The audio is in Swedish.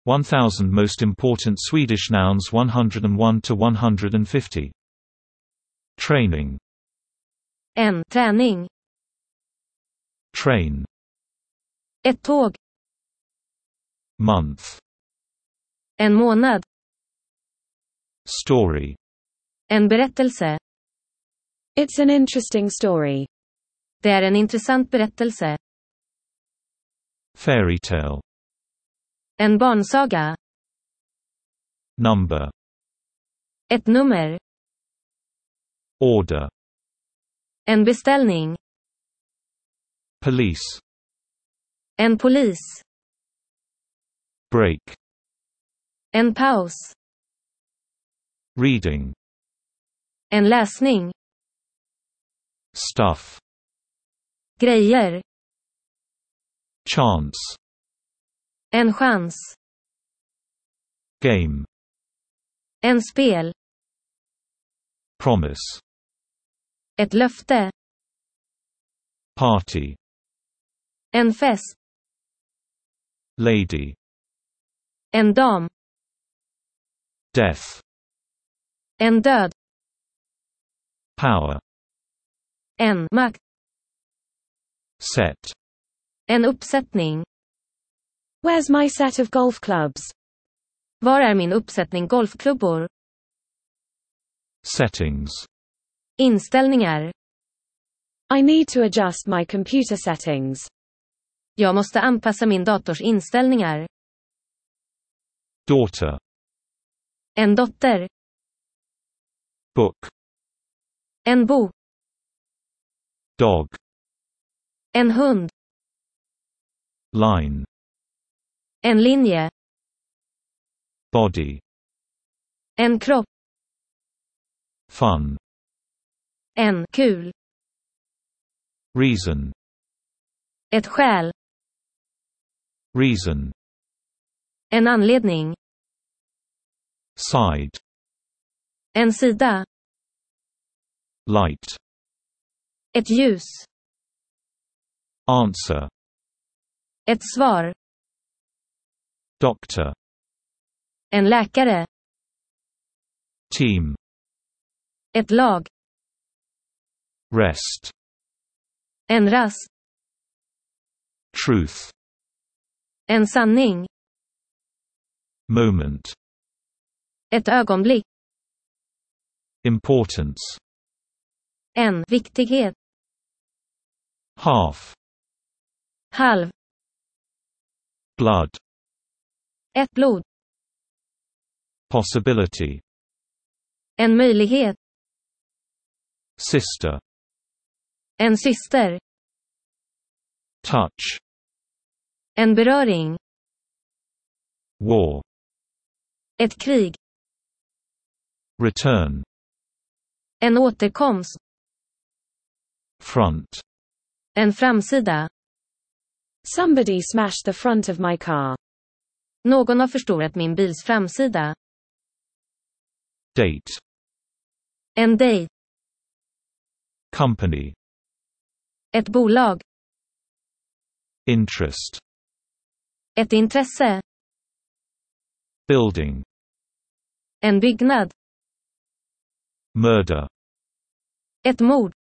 1000 most important Swedish nouns 101 to 150. Training. En träning. Train. Ett tåg. Month. En månad. Story. En berättelse. It's an interesting story. Det är en intressant berättelse. Fairy tale. En barnsaga. Number. Ett nummer. Order. En beställning. Police. En polis. Break. En paus. Reading. En läsning. Stuff. Grejer. Chance. En chans. Game. En spel. Promise. Ett löfte. Party. En fest. Lady. En dam. Death. En död. Power. En makt. Set. En uppsättning. Where's my set of golf clubs? Var är min uppsättning golfklubbor? Settings. Inställningar. I need to adjust my computer settings. Jag måste anpassa min dators inställningar. Daughter. En dotter. Book. En bok. Dog. En hund. Line. En linje. Body. En kropp. Fun. En kul. Reason. Ett skäl. Reason. En anledning. Side. En sida. Light. Ett ljus. Answer. Ett svar. Doctor. En läkare. Team. Ett lag. Rest. En rast. Truth. En sanning. Moment. Ett ögonblick. Importance. En viktighet. Half. Halv. Blood. Ett blod. Possibility. En möjlighet. Sister. En syster. Touch. En beröring. War. Ett krig. Return. En återkomst. Front. En framsida. Somebody smashed the front of my car. Någon har förstorat min bils framsida. Date. En dejt. Company. Ett bolag. Interest. Ett intresse. Building. En byggnad. Murder. Ett mord.